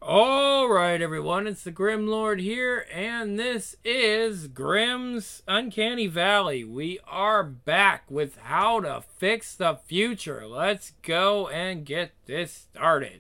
Alright, everyone, it's the Grim Lord here, and this is Grimm's Uncanny Valley. We are back with how to fix the future. Let's go and get this started.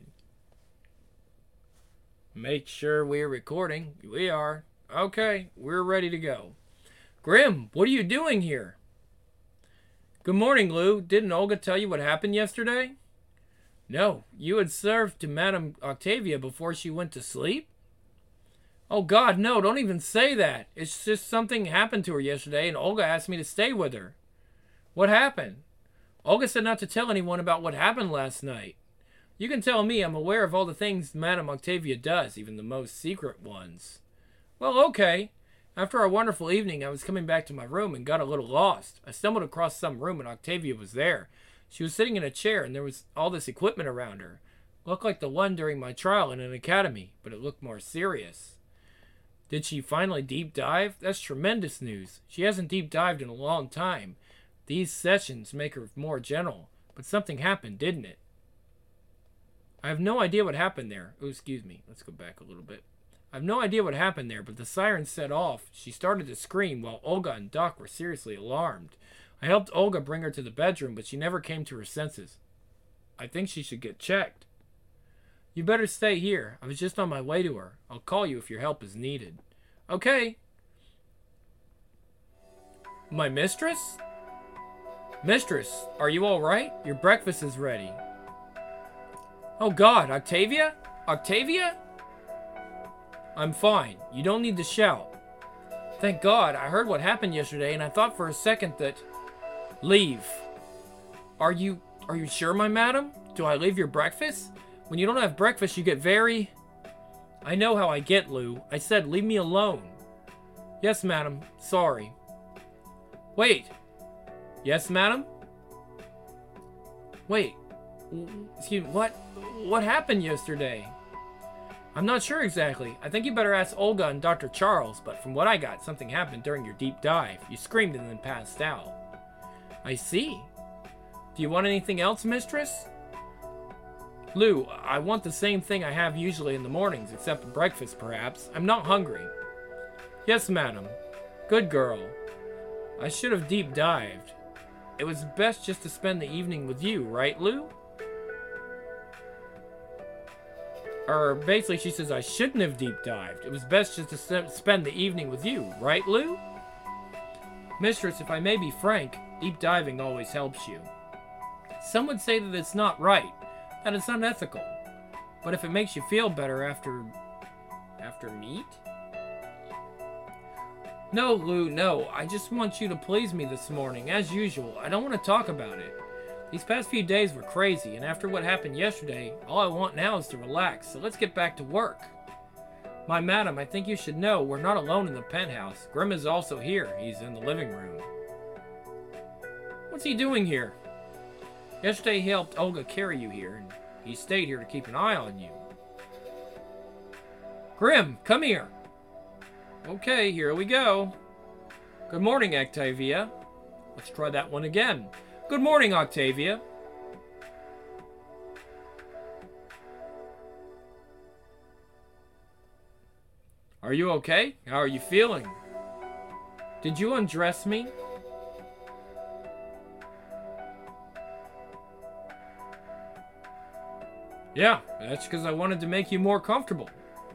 Make sure we're recording. We are. Okay, we're ready to go. Grim, what are you doing here? Good morning, Lou. Didn't Olga tell you what happened yesterday? No, you had served to Madame Octavia before she went to sleep? Oh God, no, don't even say that. It's just something happened to her yesterday and Olga asked me to stay with her. What happened? Olga said not to tell anyone about what happened last night. You can tell me, I'm aware of all the things Madame Octavia does, even the most secret ones. Well, okay. After our wonderful evening, I was coming back to my room and got a little lost. I stumbled across some room and Octavia was there. She was sitting in a chair and there was all this equipment around her. It looked like the one during my trial in an academy, but it looked more serious. Did she finally deep dive? That's tremendous news. She hasn't deep dived in a long time. These sessions make her more gentle, but something happened, didn't it? I have no idea what happened there. Oh, excuse me. Let's go back a little bit. I have no idea what happened there, but the siren set off. She started to scream while Olga and Doc were seriously alarmed. I helped Olga bring her to the bedroom, but she never came to her senses. I think she should get checked. You better stay here. I was just on my way to her. I'll call you if your help is needed. Okay. My mistress? Mistress, are you all right? Your breakfast is ready. Oh God, Octavia? Octavia? I'm fine. You don't need to shout. Thank God, I heard what happened yesterday and I thought for a second that... Leave. Are you sure, my madam? Do I leave your breakfast? When you don't have breakfast, you get very... I know how I get, Lou. I said, leave me alone. Yes, madam. Sorry. Wait. Yes, madam? Wait. Excuse me, what happened yesterday? I'm not sure exactly. I think you better ask Olga and Dr. Charles, but from what I got, something happened during your deep dive. You screamed and then passed out. I see. Do you want anything else, mistress? Lou, I want the same thing I have usually in the mornings, except breakfast, perhaps. I'm not hungry. Yes, madam. Good girl. I should have deep dived. It was best just to spend the evening with you, right, Lou? Basically, she says I shouldn't have deep dived. It was best just to spend the evening with you, right, Lou? Mistress, if I may be frank, deep diving always helps you. Some would say that it's not right, that it's unethical. But if it makes you feel better after meat? No, Lou, no. I just want you to please me this morning, as usual. I don't want to talk about it. These past few days were crazy, and after what happened yesterday, all I want now is to relax, so let's get back to work. My madam, I think you should know we're not alone in the penthouse. Grim is also here. He's in the living room. What's he doing here? Yesterday he helped Olga carry you here, and he stayed here to keep an eye on you. Grim, come here. Okay, here we go. Good morning, Octavia. Let's try that one again. Good morning, Octavia. Are you okay? How are you feeling? Did you undress me? Yeah, that's because I wanted to make you more comfortable.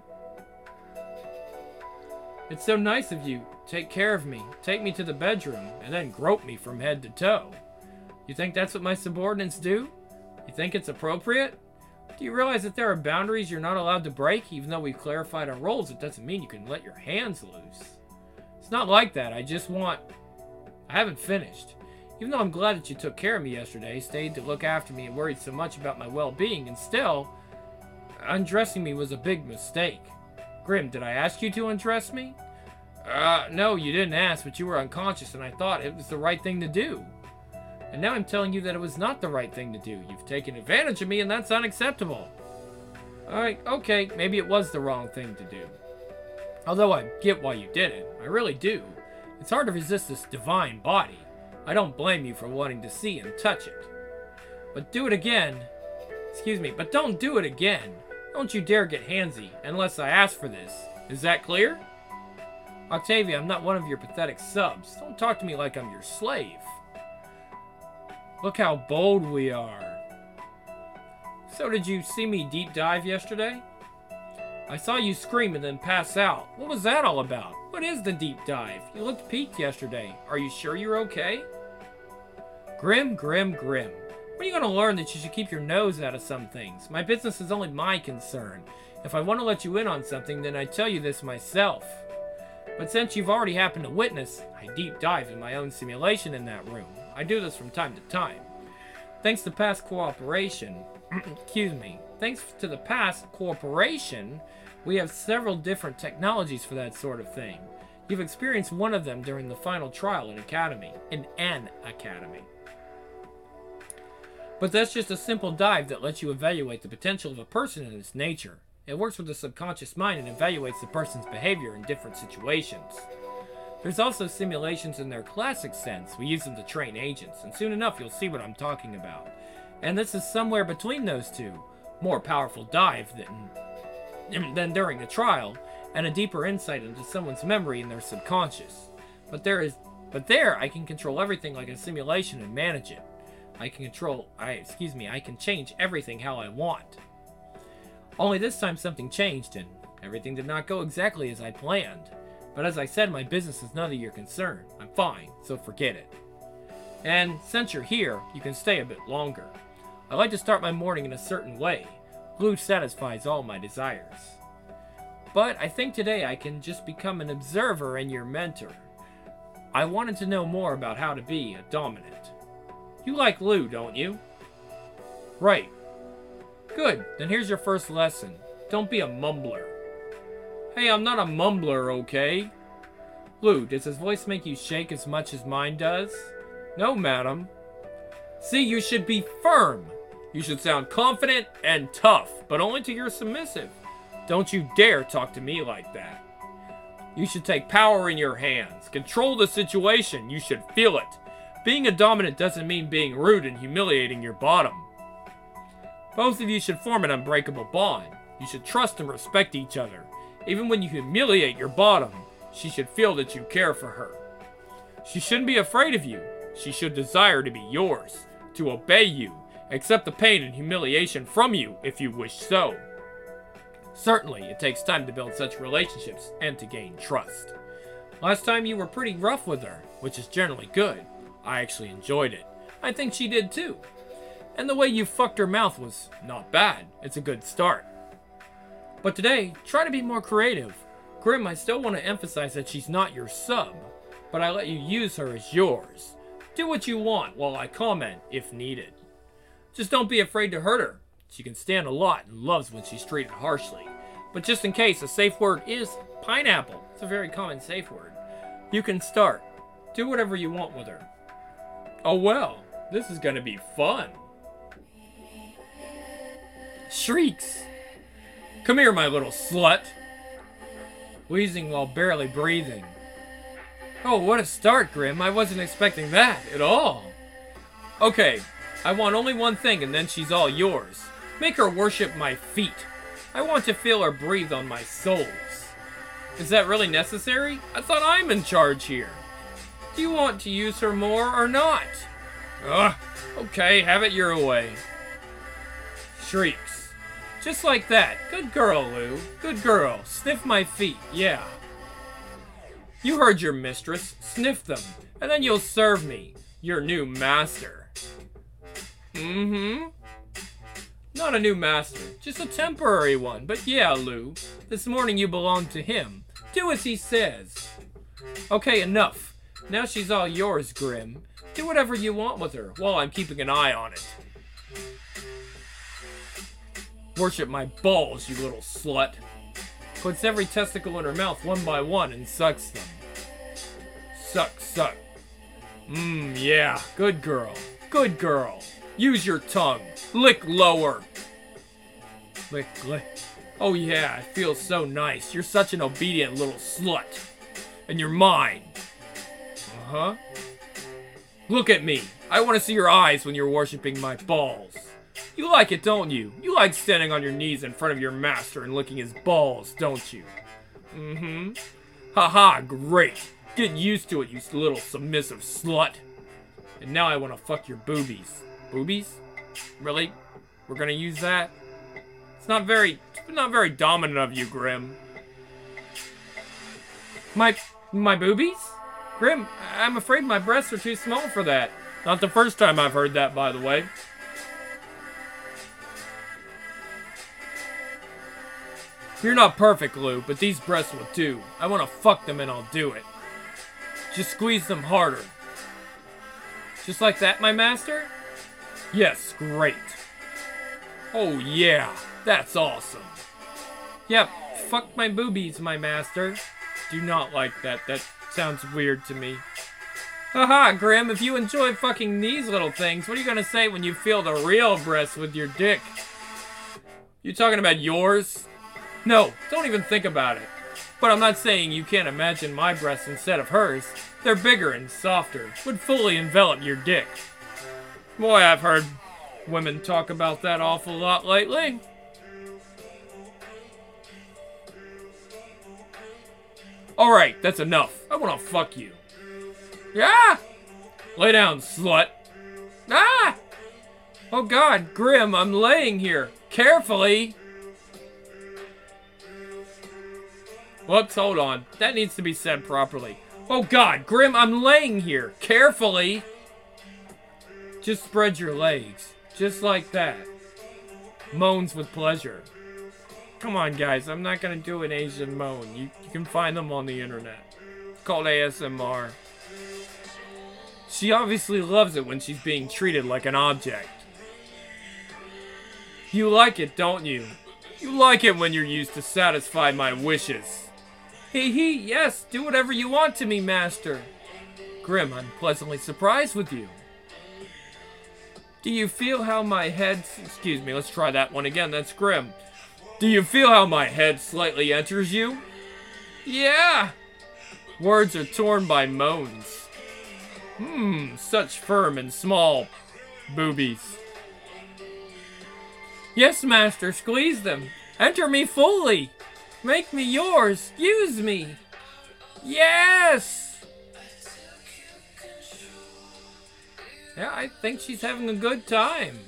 It's so nice of you. Take care of me, take me to the bedroom, and then grope me from head to toe. You think that's what my subordinates do? You think it's appropriate? Do you realize that there are boundaries you're not allowed to break? Even though we've clarified our roles, it doesn't mean you can let your hands loose. It's not like that. I haven't finished. Even though I'm glad that you took care of me yesterday, stayed to look after me and worried so much about my well-being, and still, undressing me was a big mistake. Grim, did I ask you to undress me? No, you didn't ask, but you were unconscious and I thought it was the right thing to do. And now I'm telling you that it was not the right thing to do. You've taken advantage of me and that's unacceptable. Alright, okay, maybe it was the wrong thing to do. Although I get why you did it. I really do. It's hard to resist this divine body. I don't blame you for wanting to see and touch it. But do it again. Excuse me, but don't do it again. Don't you dare get handsy, unless I ask for this. Is that clear? Octavia, I'm not one of your pathetic subs. Don't talk to me like I'm your slave. Look how bold we are. So did you see me deep dive yesterday? I saw you scream and then pass out. What was that all about? What is the deep dive? You looked peaked yesterday. Are you sure you're okay? Grim, Grim, Grim. When are you going to learn that you should keep your nose out of some things? My business is only my concern. If I want to let you in on something, then I tell you this myself. But since you've already happened to witness, I deep dive in my own simulation in that room. I do this from time to time. Thanks to past cooperation, thanks to the past cooperation, we have several different technologies for that sort of thing. You've experienced one of them during the final trial in an academy. But that's just a simple dive that lets you evaluate the potential of a person and its nature. It works with the subconscious mind and evaluates the person's behavior in different situations. There's also simulations in their classic sense. We use them to train agents, and soon enough you'll see what I'm talking about. And this is somewhere between those two. More powerful dive than during a trial, and a deeper insight into someone's memory and their subconscious. But there I can control everything like a simulation and manage it. I can change everything how I want. Only this time something changed and everything did not go exactly as I planned. But as I said, my business is none of your concern. I'm fine, so forget it. And since you're here, you can stay a bit longer. I like to start my morning in a certain way. Blue satisfies all my desires. But I think today I can just become an observer and your mentor. I wanted to know more about how to be a dominant. You like Lou, don't you? Right. Good, then here's your first lesson. Don't be a mumbler. Hey, I'm not a mumbler, okay? Lou, does his voice make you shake as much as mine does? No, madam. See, you should be firm. You should sound confident and tough, but only to your submissive. Don't you dare talk to me like that. You should take power in your hands. Control the situation. You should feel it. Being a dominant doesn't mean being rude and humiliating your bottom. Both of you should form an unbreakable bond. You should trust and respect each other. Even when you humiliate your bottom, she should feel that you care for her. She shouldn't be afraid of you. She should desire to be yours, to obey you, accept the pain and humiliation from you if you wish so. Certainly, it takes time to build such relationships and to gain trust. Last time you were pretty rough with her, which is generally good. I actually enjoyed it. I think she did too. And the way you fucked her mouth was not bad. It's a good start. But today, try to be more creative. Grim, I still want to emphasize that she's not your sub, but I let you use her as yours. Do what you want while I comment if needed. Just don't be afraid to hurt her. She can stand a lot and loves when she's treated harshly. But just in case, a safe word is pineapple. It's a very common safe word. You can start. Do whatever you want with her. Oh well, this is gonna be fun. Shrieks. Come here, my little slut. Wheezing while barely breathing. Oh, what a start, Grim. I wasn't expecting that at all. Okay, I want only one thing and then she's all yours. Make her worship my feet. I want to feel her breathe on my soles. Is that really necessary? I thought I'm in charge here. Do you want to use her more or not? Ugh, okay, have it your way. Shrieks. Just like that. Good girl, Lou. Good girl. Sniff my feet, yeah. You heard your mistress. Sniff them, and then you'll serve me, your new master. Not a new master, just a temporary one, but yeah, Lou. This morning you belong to him. Do as he says. Okay, enough. Now she's all yours, Grim. Do whatever you want with her, while I'm keeping an eye on it. Worship my balls, you little slut. Puts every testicle in her mouth one by one and sucks them. Suck, suck. Yeah, good girl. Good girl. Use your tongue. Lick lower. Lick, lick. Oh yeah, it feels so nice. You're such an obedient little slut. And you're mine. Uh-huh. Look at me. I want to see your eyes when you're worshiping my balls. You like it, don't you? You like standing on your knees in front of your master and licking his balls, don't you? Mm-hmm. Haha, great. Get used to it, you little submissive slut. And now I want to fuck your boobies. Boobies? Really? We're gonna use that? It's not very dominant of you, Grim. My boobies? Grim, I'm afraid my breasts are too small for that. Not the first time I've heard that, by the way. You're not perfect, Lou, but these breasts will do. I want to fuck them and I'll do it. Just squeeze them harder. Just like that, my master? Yes, great. Oh yeah, that's awesome. Yep, fuck my boobies, my master. Do not like that. That sounds weird to me. Haha, Grim, if you enjoy fucking these little things, what are you gonna say when you feel the real breasts with your dick? You talking about yours? No, don't even think about it. But I'm not saying you can't imagine my breasts instead of hers. They're bigger and softer, would fully envelop your dick. Boy, I've heard women talk about that awful lot lately. Alright, that's enough. I wanna fuck you. Yeah! Lay down, slut. Ah! Oh god, Grim, I'm laying here. Carefully! Whoops, hold on. That needs to be said properly. Oh god, Grim, I'm laying here. Carefully! Just spread your legs. Just like that. Moans with pleasure. Come on, guys. I'm not gonna do an Asian moan. You can find them on the internet. It's called ASMR. She obviously loves it when she's being treated like an object. You like it, don't you? You like it when you're used to satisfy my wishes. Hee hee, yes, do whatever you want to me, master. Grim, I'm pleasantly surprised with you. Do you feel how my head... Excuse me, let's try that one again, that's Grim. Do you feel how my head slightly enters you? Yeah! Words are torn by moans. Such firm and small boobies. Yes, master, squeeze them. Enter me fully. Make me yours. Use me. Yes! Yeah, I think she's having a good time.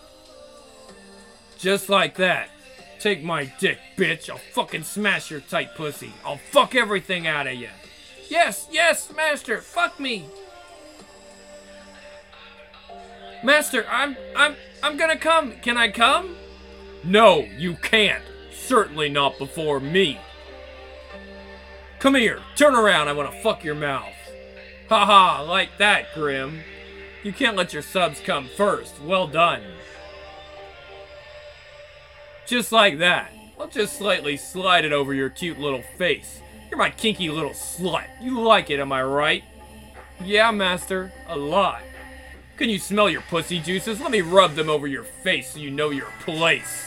Just like that. Take my dick, bitch. I'll fucking smash your tight pussy. I'll fuck everything out of you. Yes, yes, master. Fuck me. Master, I'm gonna come. Can I come? No, you can't. Certainly not before me. Come here. Turn around. I want to fuck your mouth. Haha, like that, Grim. You can't let your subs come first. Well done. Just like that. I'll just slightly slide it over your cute little face. You're my kinky little slut. You like it, am I right? Yeah, master. A lot. Can you smell your pussy juices? Let me rub them over your face so you know your place.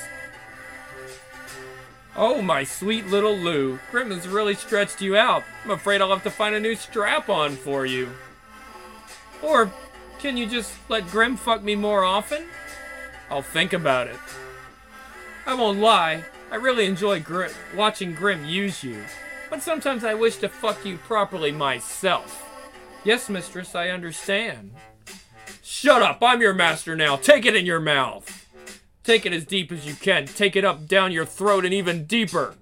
Oh, my sweet little Lou. Grim has really stretched you out. I'm afraid I'll have to find a new strap-on for you. Or, can you just let Grim fuck me more often? I'll think about it. I won't lie, I really enjoy watching Grim use you. But sometimes I wish to fuck you properly myself. Yes, mistress, I understand. Shut up, I'm your master now. Take it in your mouth. Take it as deep as you can. Take it up down your throat and even deeper.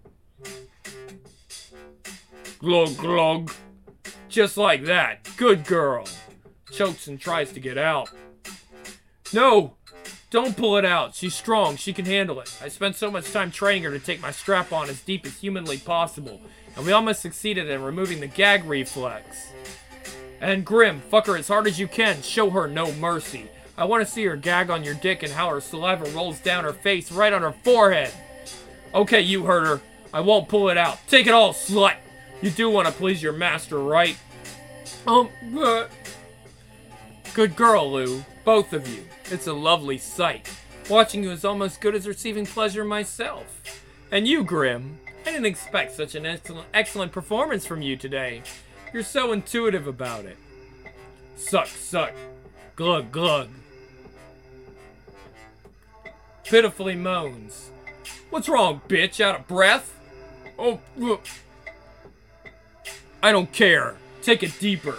Glug glug. Just like that. Good girl. Chokes and tries to get out. No! Don't pull it out. She's strong. She can handle it. I spent so much time training her to take my strap on as deep as humanly possible. And we almost succeeded in removing the gag reflex. And Grim, fuck her as hard as you can. Show her no mercy. I want to see her gag on your dick and how her saliva rolls down her face right on her forehead. Okay, you heard her. I won't pull it out. Take it all, slut. You do want to please your master, right? Good girl, Lou. Both of you. It's a lovely sight. Watching you is almost good as receiving pleasure myself. And you, Grim. I didn't expect such an excellent performance from you today. You're so intuitive about it. Suck, suck. Glug, glug. pitifully moans. What's wrong, bitch? Out of breath? Oh, I don't care. Take it deeper.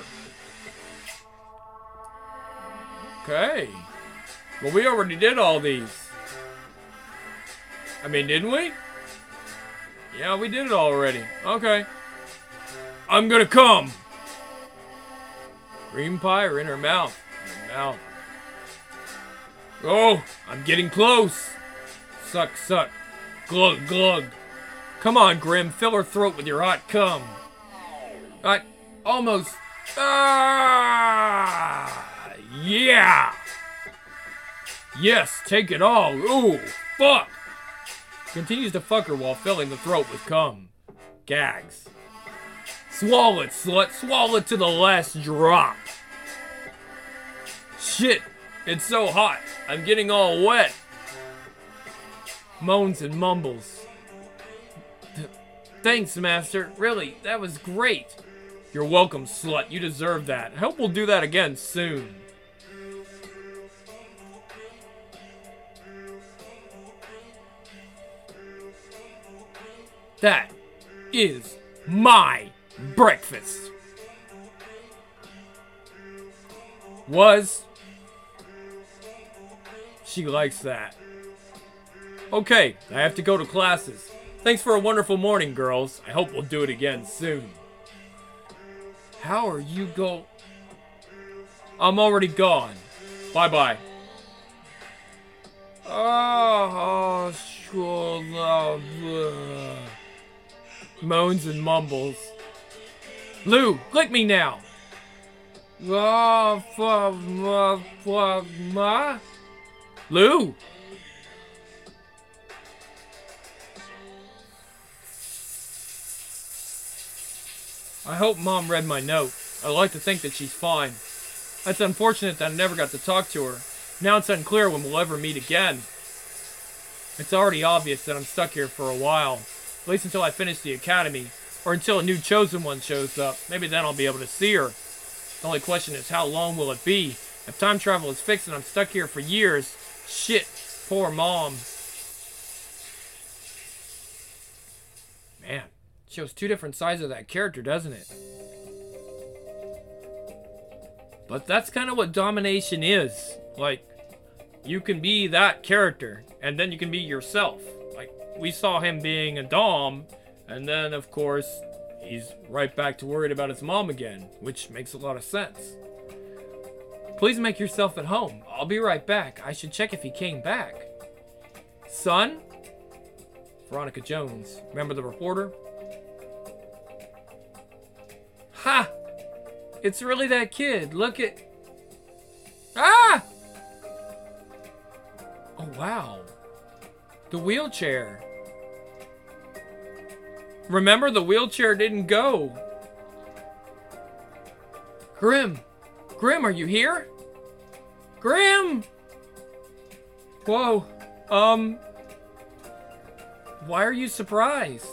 Okay. Well, we already did all these. I mean, didn't we? Yeah, we did it already. Okay. I'm gonna come. Cream pie or in her mouth? In her mouth. Oh, I'm getting close. Suck, suck. Glug, glug. Come on, Grim. Fill her throat with your hot cum. I almost... Ah! Yeah! Yes, take it all. Ooh, fuck! Continues to fuck her while filling the throat with cum. Gags. Swallow it, slut. Swallow it to the last drop. Shit, it's so hot. I'm getting all wet. Moans and mumbles. Thanks, master. Really, that was great. You're welcome, slut. You deserve that. I hope we'll do that again soon. That is my breakfast. Was. She likes that. Okay, I have to go to classes. Thanks for a wonderful morning, girls. I hope we'll do it again soon. How are you I'm already gone. Bye-bye. Oh, moans and mumbles. Lou, lick me now. Lou. I hope Mom read my note. I'd like to think that she's fine. It's unfortunate that I never got to talk to her. Now it's unclear when we'll ever meet again. It's already obvious that I'm stuck here for a while. At least until I finish the academy. Or until a new chosen one shows up. Maybe then I'll be able to see her. The only question is, how long will it be? If time travel is fixed and I'm stuck here for years... Shit. Poor Mom. Man. Shows two different sides of that character, doesn't it? But that's kind of what domination is. Like, you can be that character, and then you can be yourself. Like, we saw him being a dom, and then, of course, he's right back to worried about his mom again, which makes a lot of sense. Please make yourself at home. I'll be right back. I should check if he came back. Son? Veronica Jones. Remember the reporter? Ha! It's really that kid. Look at... Ah! Oh, wow. The wheelchair. Remember, the wheelchair didn't go. Grim. Grim, are you here? Grim! Whoa. Why are you surprised?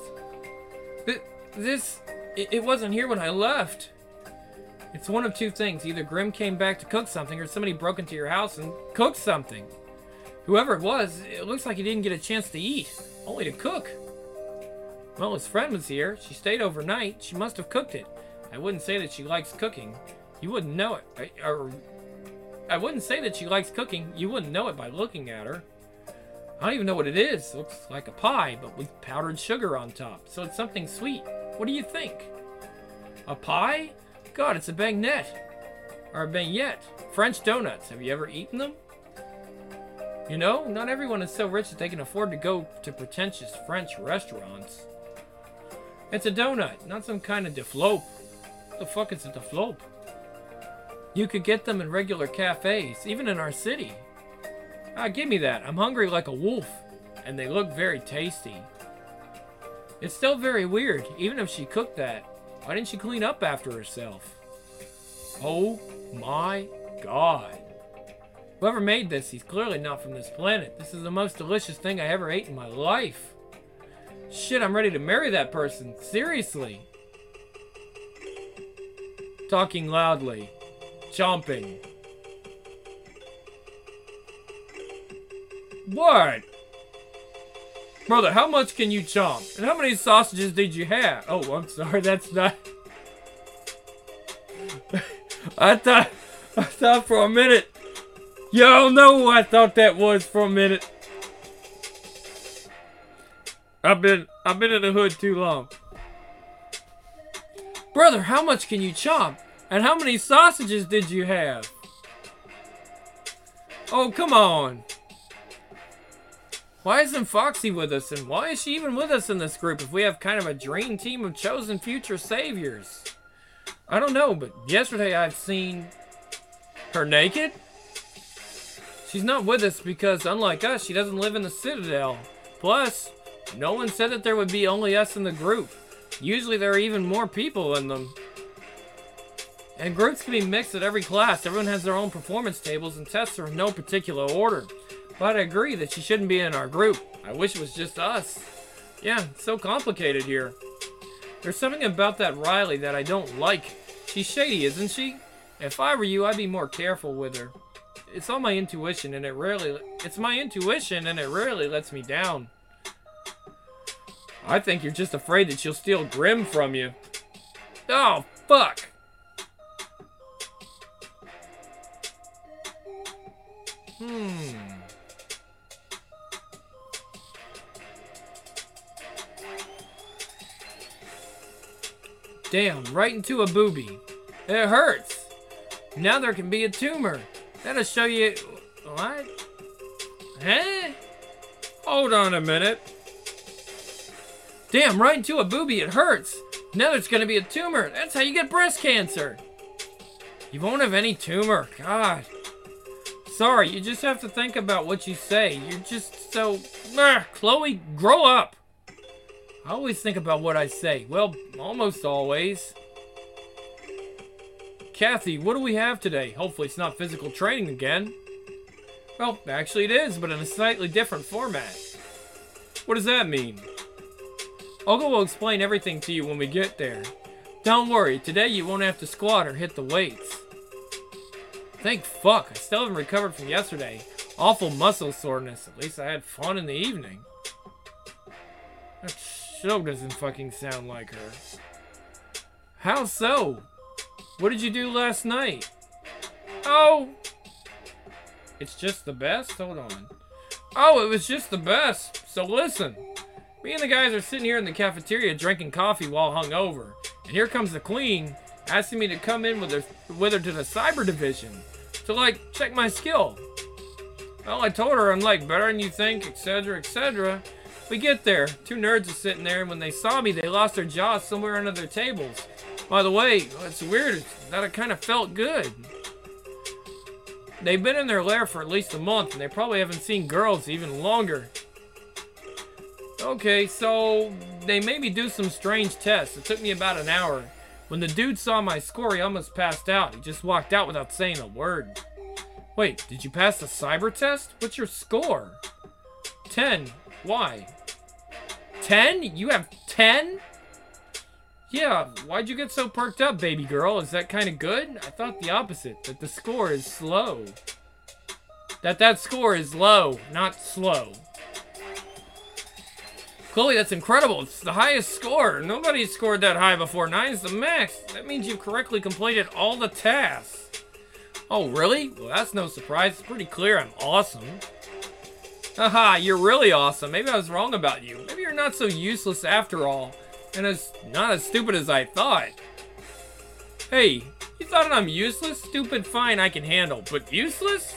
It wasn't here when I left. It's one of two things. Either Grim came back to cook something, or somebody broke into your house and cooked something. Whoever it was, it looks like he didn't get a chance to eat, only to cook. Well, his friend was here. She stayed overnight. She must have cooked it. I wouldn't say that she likes cooking. You wouldn't know it. I wouldn't say that she likes cooking. You wouldn't know it by looking at her. I don't even know what it is. It looks like a pie, but with powdered sugar on top. So it's something sweet. What do you think? A pie? God, it's a baguette. Or a baguette. French donuts. Have you ever eaten them? You know, not everyone is so rich that they can afford to go to pretentious French restaurants. It's a donut, not some kind of deflope. What the fuck is a deflope? You could get them in regular cafes, even in our city. Ah, give me that. I'm hungry like a wolf. And they look very tasty. It's still very weird, even if she cooked that. Why didn't she clean up after herself? Oh my god. Whoever made this, he's clearly not from this planet. This is the most delicious thing I ever ate in my life. Shit, I'm ready to marry that person. Seriously. Talking loudly. Chomping. What? Brother, how much can you chomp? And how many sausages did you have? Oh, I'm sorry, that's not... I thought for a minute. Y'all know who I thought that was for a minute. I've been in the hood too long. Brother, how much can you chomp? And how many sausages did you have? Oh, come on. Why isn't Foxy with us? And why is she even with us in this group if we have kind of a dream team of chosen future saviors? I don't know, but yesterday I've seen her naked. She's not with us because, unlike us, she doesn't live in the Citadel. Plus, no one said that there would be only us in the group. Usually there are even more people in them. And groups can be mixed at every class. Everyone has their own performance tables and tests are in no particular order. But I agree that she shouldn't be in our group. I wish it was just us. Yeah, it's so complicated here. There's something about that Riley that I don't like. She's shady, isn't she? If I were you, I'd be more careful with her. It's all my intuition and it rarely lets me down. I think you're just afraid that she'll steal Grim from you. Oh, fuck. Damn, right into a boobie. It hurts. Now there can be a tumor. That'll show you... What? Huh? Hold on a minute. Damn, right into a boobie, it hurts. Now there's gonna be a tumor. That's how you get breast cancer. You won't have any tumor. God. Sorry, you just have to think about what you say. You're just so... Chloe, grow up. I always think about what I say. Well, almost always. Kathy, what do we have today? Hopefully it's not physical training again. Well, actually it is, but in a slightly different format. What does that mean? Olga will explain everything to you when we get there. Don't worry, today you won't have to squat or hit the weights. Thank fuck, I still haven't recovered from yesterday. Awful muscle soreness. At least I had fun in the evening. That sure doesn't fucking sound like her. How so? What did you do last night? Oh! It's just the best? Hold on. Oh, it was just the best. So listen. Me and the guys are sitting here in the cafeteria drinking coffee while hungover. And here comes the queen asking me to come in with her to the cyber division. To, like, check my skill. Well, I told her I'm, like, better than you think, etc., etc. We get there. Two nerds are sitting there, and when they saw me, they lost their jaws somewhere under their tables. By the way, it's weird that it kind of felt good. They've been in their lair for at least a month, and they probably haven't seen girls even longer. Okay, so they made me do some strange tests. It took me about an hour. When the dude saw my score, he almost passed out. He just walked out without saying a word. Wait, did you pass the cyber test? What's your score? 10. Why? 10? You have 10? Yeah, why'd you get so perked up, baby girl? Is that kind of good? I thought the opposite, that the score is slow. That score is low, not slow. Chloe, that's incredible. It's the highest score. Nobody scored that high before. 9's the max. That means you've correctly completed all the tasks. Oh, really? Well, that's no surprise. It's pretty clear I'm awesome. Haha, you're really awesome. Maybe I was wrong about you. Maybe you're not so useless after all. And not as stupid as I thought. Hey, you thought I'm useless? Stupid, fine, I can handle. But useless?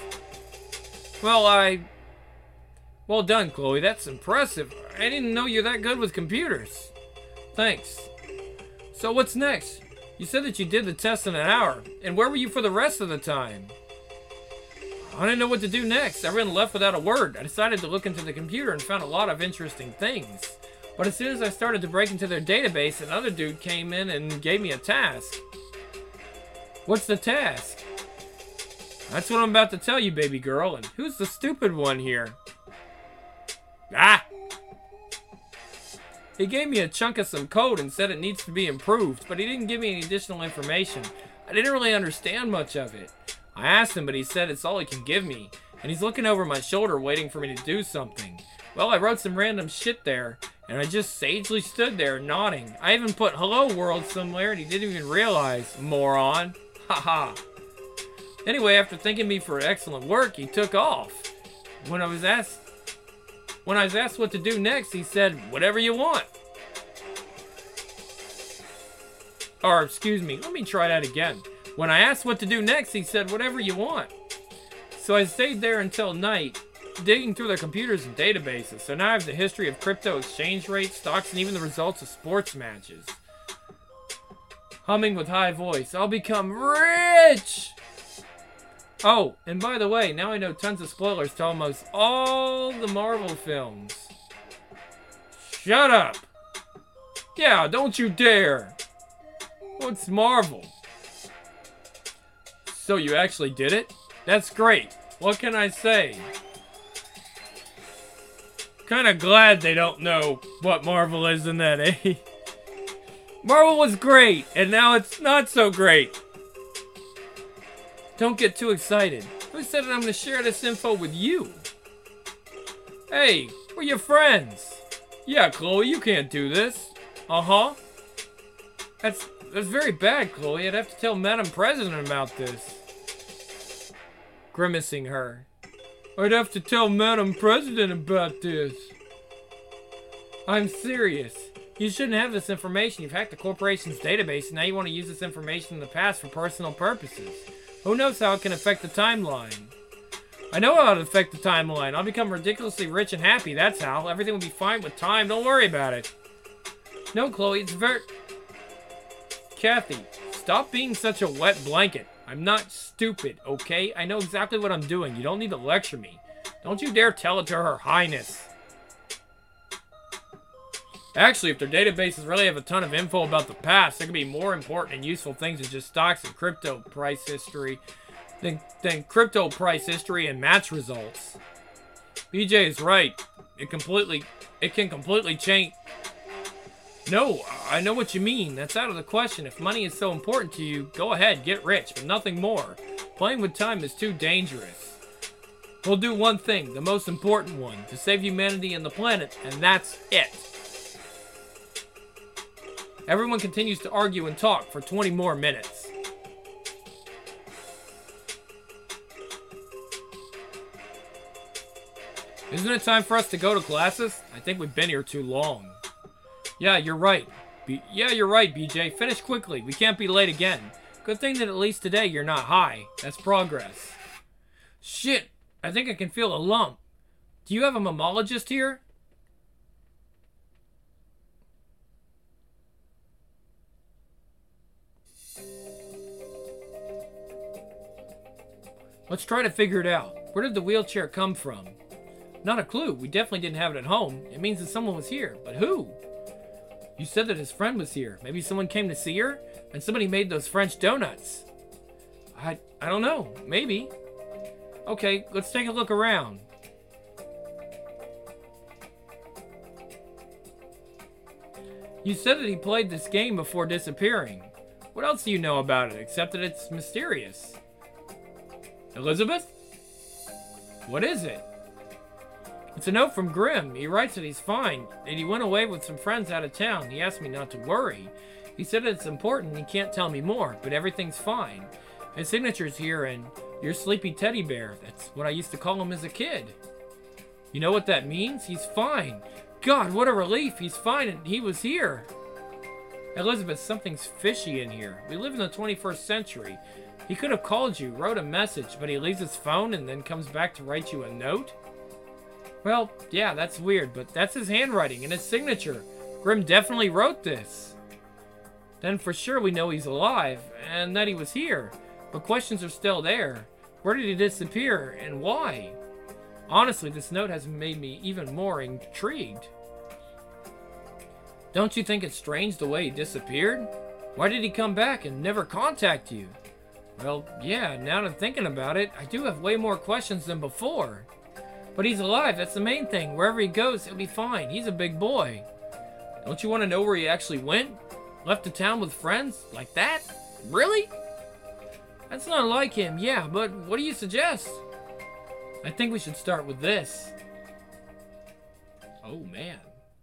Well done, Chloe. That's impressive. I didn't know you're that good with computers. Thanks. So what's next? You said that you did the test in an hour. And where were you for the rest of the time? I didn't know what to do next. Everyone left without a word. I decided to look into the computer and found a lot of interesting things. But as soon as I started to break into their database, another dude came in and gave me a task. What's the task? That's what I'm about to tell you, baby girl. And who's the stupid one here? Ah! He gave me a chunk of some code and said it needs to be improved, but he didn't give me any additional information. I didn't really understand much of it. I asked him, but he said it's all he can give me, and he's looking over my shoulder waiting for me to do something. Well, I wrote some random shit there, and I just sagely stood there nodding. I even put hello world somewhere, and he didn't even realize, moron. Haha. Anyway, after thanking me for excellent work, he took off. When I was asked what to do next, he said, whatever you want. Or, excuse me, let me try that again. When I asked what to do next, he said, whatever you want. So I stayed there until night, digging through the computers and databases. So now I have the history of crypto exchange rates, stocks, and even the results of sports matches. Humming with high voice, I'll become rich! Oh, and by the way, now I know tons of spoilers to almost all the Marvel films. Shut up! Yeah, don't you dare! What's Marvel? So you actually did it? That's great. What can I say? Kinda glad they don't know what Marvel is in that, eh? Marvel was great, and now it's not so great. Don't get too excited. Who said that I'm gonna share this info with you? Hey, we're your friends. Yeah, Chloe, you can't do this. Uh-huh. That's very bad, Chloe. I'd have to tell Madam President about this. Grimacing her. I'd have to tell Madam President about this. I'm serious. You shouldn't have this information. You've hacked the corporation's database, and now you want to use this information in the past for personal purposes. Who knows how it can affect the timeline? I know how it'll affect the timeline. I'll become ridiculously rich and happy, that's how. Everything will be fine with time. Don't worry about it. No, Chloe, it's very... Kathy, stop being such a wet blanket. I'm not stupid, okay? I know exactly what I'm doing. You don't need to lecture me. Don't you dare tell it to Her Highness. Actually, if their databases really have a ton of info about the past, there could be more important and useful things than just stocks and crypto price history than crypto price history and match results. BJ is right. It can completely change. No, I know what you mean. That's out of the question. If money is so important to you, go ahead, get rich, but nothing more. Playing with time is too dangerous. We'll do one thing, the most important one, to save humanity and the planet, and that's it. Everyone continues to argue and talk for 20 more minutes. Isn't it time for us to go to classes? I think we've been here too long. Yeah, you're right. You're right, BJ. Finish quickly. We can't be late again. Good thing that at least today you're not high. That's progress. Shit, I think I can feel a lump. Do you have a mammologist here? Let's try to figure it out. Where did the wheelchair come from? Not a clue. We definitely didn't have it at home. It means that someone was here. But who? You said that his friend was here. Maybe someone came to see her? And somebody made those French donuts. I don't know. Maybe. Okay, let's take a look around. You said that he played this game before disappearing. What else do you know about it, except that it's mysterious? Elizabeth? What is it? It's a note from Grimm. He writes that he's fine, and he went away with some friends out of town. He asked me not to worry. He said it's important, he can't tell me more, but everything's fine. His signature's here, and your sleepy teddy bear. That's what I used to call him as a kid. You know what that means? He's fine. God, what a relief. He's fine, and he was here. Elizabeth, something's fishy in here. We live in the 21st century. He could have called you, wrote a message, but he leaves his phone and then comes back to write you a note? Well, yeah, that's weird, but that's his handwriting and his signature. Grimm definitely wrote this. Then for sure we know he's alive, and that he was here. But questions are still there. Where did he disappear, and why? Honestly, this note has made me even more intrigued. Don't you think it's strange the way he disappeared? Why did he come back and never contact you? Well, yeah, now that I'm thinking about it, I do have way more questions than before. But he's alive, that's the main thing. Wherever he goes, he'll be fine. He's a big boy. Don't you want to know where he actually went? Left the town with friends? Like that? Really? That's not like him, yeah, but what do you suggest? I think we should start with this. Oh, man.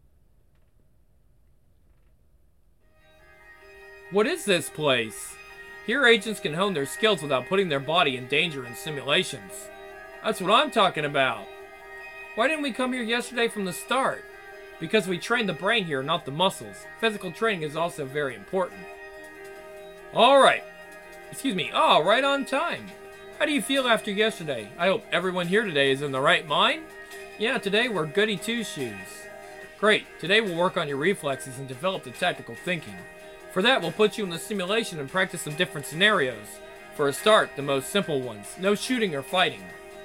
What is this place? Here agents can hone their skills without putting their body in danger in simulations. That's what I'm talking about. Why didn't we come here yesterday from the start? Because we train the brain here, not the muscles. Physical training is also very important. Alright. Excuse me. Oh, right on time. How do you feel after yesterday? I hope everyone here today is in the right mind. Yeah, today we're goody two-shoes. Great. Today we'll work on your reflexes and develop the tactical thinking. For that, we'll put you in the simulation and practice some different scenarios. For a start, the most simple ones. No shooting or fighting.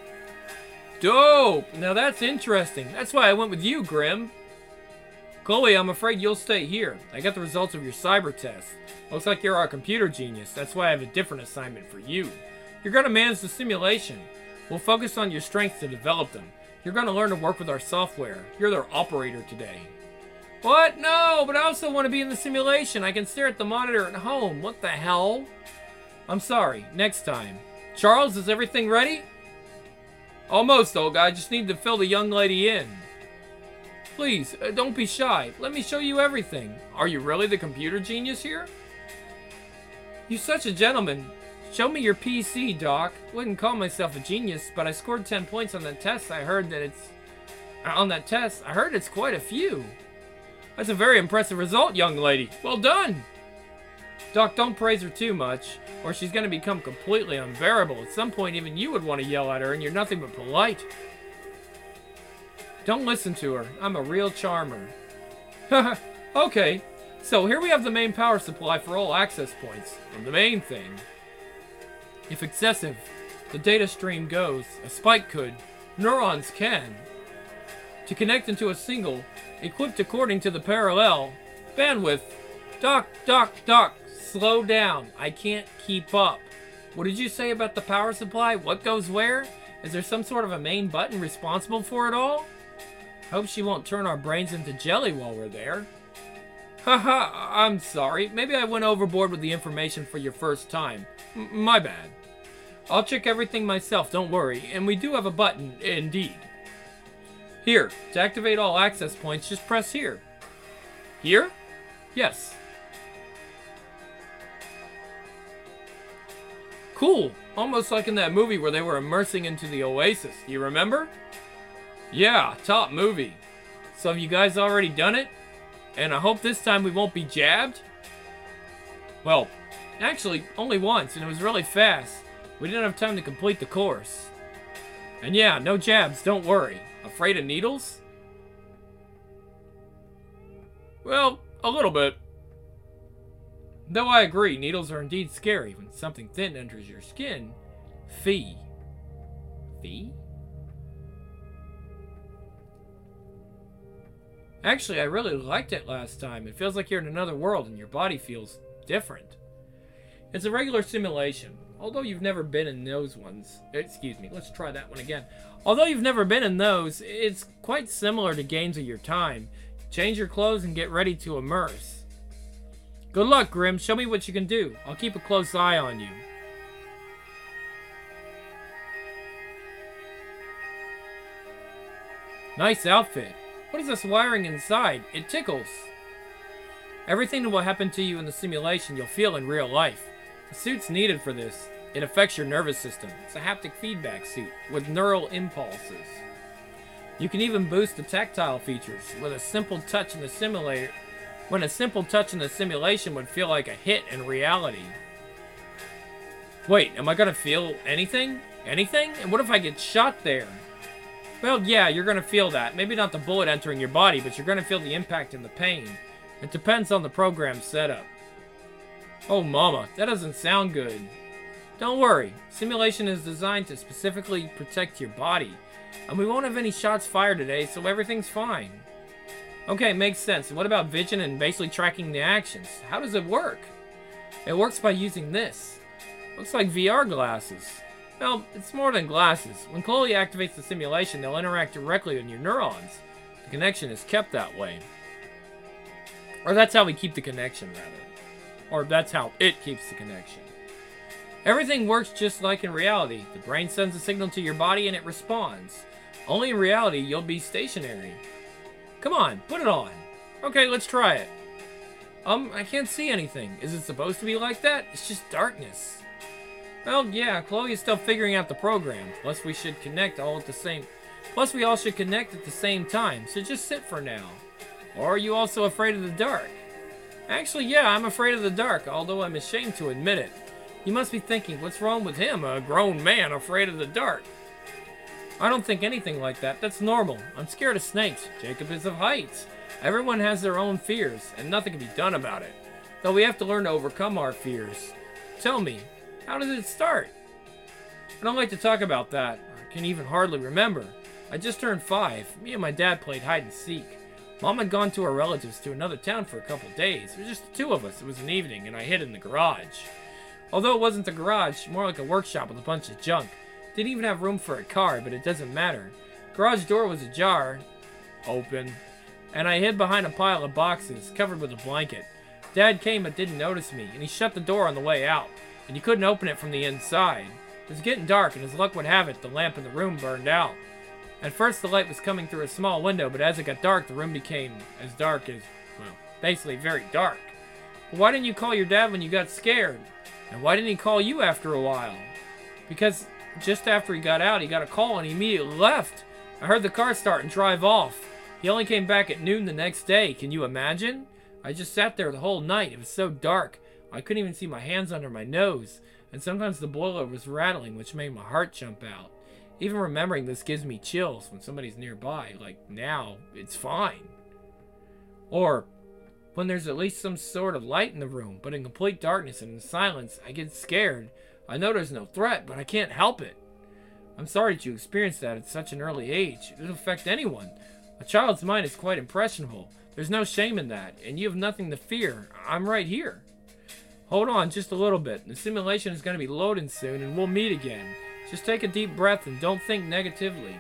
Dope! Now that's interesting. That's why I went with you, Grim. Chloe, I'm afraid you'll stay here. I got the results of your cyber test. Looks like you're our computer genius. That's why I have a different assignment for you. You're going to manage the simulation. We'll focus on your strengths to develop them. You're going to learn to work with our software. You're their operator today. What? No, but I also want to be in the simulation. I can stare at the monitor at home. What the hell? I'm sorry. Next time. Charles, is everything ready? Almost, Olga. I just need to fill the young lady in. Please, don't be shy. Let me show you everything. Are you really the computer genius here? You're such a gentleman. Show me your PC, Doc. Wouldn't call myself a genius, but I scored 10 points on that test. I heard it's quite a few. That's a very impressive result, young lady. Well done. Doc, don't praise her too much, or she's going to become completely unbearable. At some point, even you would want to yell at her, and you're nothing but polite. Don't listen to her. I'm a real charmer. Okay, so here we have the main power supply for all access points. And the main thing, if excessive, the data stream goes. A spike could. Neurons can. To connect into a single, equipped according to the parallel. Bandwidth. Doc, slow down. I can't keep up. What did you say about the power supply? What goes where? Is there some sort of a main button responsible for it all? Hope she won't turn our brains into jelly while we're there. Haha, I'm sorry. Maybe I went overboard with the information for your first time. My bad. I'll check everything myself, don't worry. And we do have a button, indeed. Here, to activate all access points, just press here. Here? Yes. Cool. Almost like in that movie where they were immersing into the Oasis. You remember? Yeah, top movie. So have you guys already done it? And I hope this time we won't be jabbed? Well, actually, only once, and it was really fast. We didn't have time to complete the course. And yeah, no jabs, don't worry. Afraid of needles? Well, a little bit. Though I agree, needles are indeed scary when something thin enters your skin. Fee. Fee? Actually, I really liked it last time. It feels like you're in another world and your body feels different. It's a regular simulation. Although you've never been in those ones. Excuse me, let's try that one again. Although you've never been in those, it's quite similar to games of your time. Change your clothes and get ready to immerse. Good luck, Grim. Show me what you can do. I'll keep a close eye on you. Nice outfit. What is this wiring inside? It tickles. Everything that will happen to you in the simulation you'll feel in real life. The suit's needed for this. It affects your nervous system. It's a haptic feedback suit with neural impulses. You can even boost the tactile features with a simple touch in the simulator. When a simple touch in the simulation would feel like a hit in reality. Wait, am I gonna feel anything? Anything? And what if I get shot there? Well, yeah, you're gonna feel that. Maybe not the bullet entering your body, but you're gonna feel the impact and the pain. It depends on the program setup. Oh, mama, that doesn't sound good. Don't worry. Simulation is designed to specifically protect your body. And we won't have any shots fired today, so everything's fine. Okay, makes sense. And what about vision and basically tracking the actions? How does it work? It works by using this. Looks like VR glasses. Well, it's more than glasses. When Chloe activates the simulation, they'll interact directly with your neurons. The connection is kept that way. Or that's how we keep the connection, rather. Or that's how it keeps the connection. Everything works just like in reality. The brain sends a signal to your body and it responds. Only in reality, you'll be stationary. Come on, put it on. Okay, let's try it. I can't see anything. Is it supposed to be like that? It's just darkness. Well, yeah, Chloe's still figuring out the program. Plus, we should connect all at the same... Plus, we all should connect at the same time, so just sit for now. Or are you also afraid of the dark? Actually, yeah, I'm afraid of the dark, although I'm ashamed to admit it. You must be thinking, what's wrong with him, a grown man afraid of the dark? I don't think anything like that. That's normal. I'm scared of snakes. Jacob is of heights. Everyone has their own fears, and nothing can be done about it. Though we have to learn to overcome our fears. Tell me, how did it start? I don't like to talk about that. I can even hardly remember. I just turned 5. Me and my dad played hide and seek. Mom had gone to her relatives to another town for a couple days. It was just the 2 of us. It was an evening, and I hid in the garage. Although it wasn't the garage, more like a workshop with a bunch of junk. Didn't even have room for a car, but it doesn't matter. Garage door was ajar, open, and I hid behind a pile of boxes, covered with a blanket. Dad came but didn't notice me, and he shut the door on the way out, and you couldn't open it from the inside. It was getting dark, and as luck would have it, the lamp in the room burned out. At first, the light was coming through a small window, but as it got dark, the room became as dark as, well, basically very dark. But why didn't you call your dad when you got scared? And why didn't he call you after a while? Because just after he got out, he got a call and he immediately left. I heard the car start and drive off. He only came back at noon the next day. Can you imagine? I just sat there the whole night. It was so dark. I couldn't even see my hands under my nose. And sometimes the boiler was rattling, which made my heart jump out. Even remembering this gives me chills when somebody's nearby. Like, now, it's fine. Or, when there's at least some sort of light in the room, but in complete darkness and in silence, I get scared. I know there's no threat, but I can't help it. I'm sorry that you experienced that at such an early age. It'll affect anyone. A child's mind is quite impressionable. There's no shame in that, and you have nothing to fear. I'm right here. Hold on just a little bit. The simulation is going to be loading soon, and we'll meet again. Just take a deep breath and don't think negatively.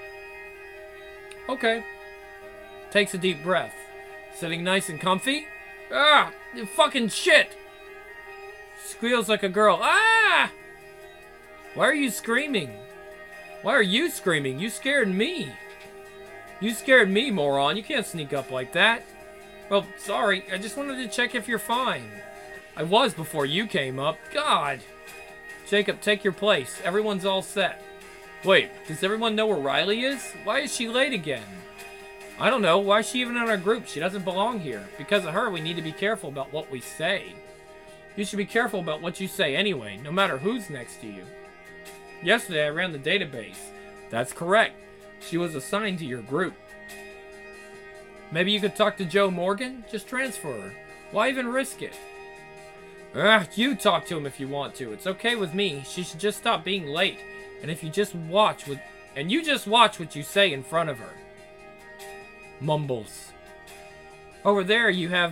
Okay. Takes a deep breath. Sitting nice and comfy. Ah! You fucking shit! Squeals like a girl. Ah! Why are you screaming? Why are you screaming? You scared me. You scared me, moron. You can't sneak up like that. Well, sorry. I just wanted to check if you're fine. I was before you came up. God. Jacob, take your place. Everyone's all set. Wait, does everyone know where Riley is? Why is she late again? I don't know. Why is she even in our group? She doesn't belong here. Because of her, we need to be careful about what we say. You should be careful about what you say anyway, no matter who's next to you. Yesterday, I ran the database. That's correct. She was assigned to your group. Maybe you could talk to Joe Morgan? Just transfer her. Why even risk it? You talk to him if you want to. It's okay with me. She should just stop being late. And if you just watch what... And you just watch what you say in front of her. Mumbles. Over there you have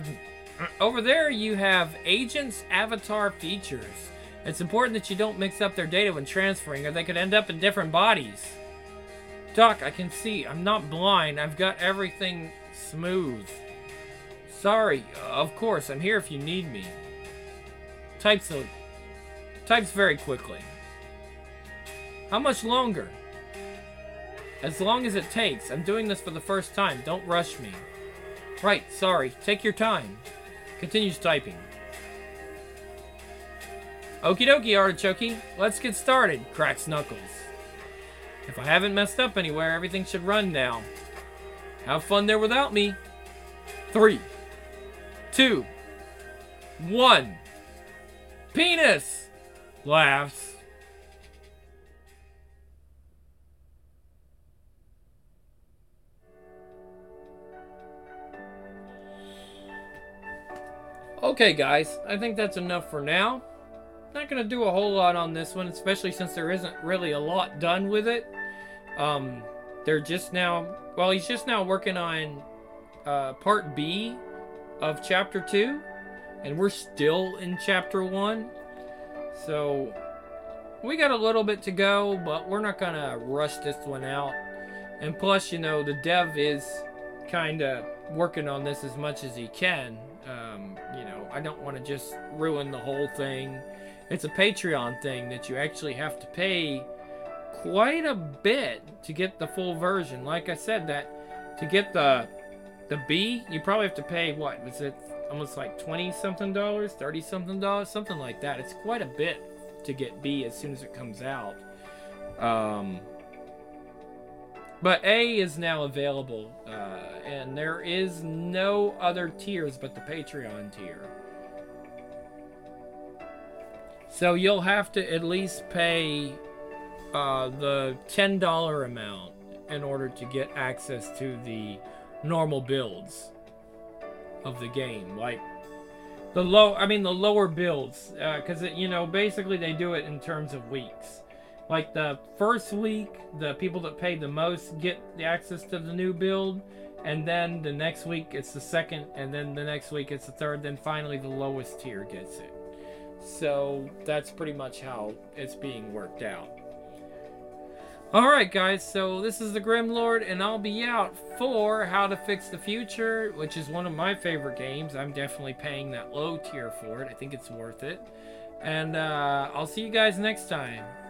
agents' avatar features. It's important that you don't mix up their data when transferring, or they could end up in different bodies. Doc, I can see. I'm not blind. I've got everything smooth. Sorry. Of course, I'm here if you need me. Types very quickly. How much longer? As long as it takes. I'm doing this for the first time. Don't rush me. Right, sorry. Take your time. Continues typing. Okie dokie, Artichoke. Let's get started, cracks Knuckles. If I haven't messed up anywhere, everything should run now. Have fun there without me. 3, 2, 1. Penis! Laughs. Okay, guys, I think that's enough for now. Not gonna do a whole lot on this one, especially since there isn't really a lot done with it. They're just now, well, he's just now working on part B of chapter 2, and we're still in chapter 1. So we got a little bit to go, but we're not gonna rush this one out. And plus, you know, the dev is kind of working on this as much as he can. You know, I don't want to just ruin the whole thing. It's a Patreon thing that you actually have to pay quite a bit to get the full version. Like I said, that to get the The B, you probably have to pay, what, was it almost like $20-something, $30-something, something like that. It's quite a bit to get B as soon as it comes out. But A is now available, and there is no other tiers but the Patreon tier. So you'll have to at least pay the $10 amount in order to get access to the normal builds of the game, like the lower builds, because basically they do it in terms of weeks. Like the first week, the people that pay the most get the access to the new build, and then the next week it's the second, and then the next week it's the third, then finally the lowest tier gets it. So that's pretty much how it's being worked out. Alright guys, so this is the Grimlord, and I'll be out for How to Fix the Future, which is one of my favorite games. I'm definitely paying that low tier for it. I think it's worth it. And I'll see you guys next time.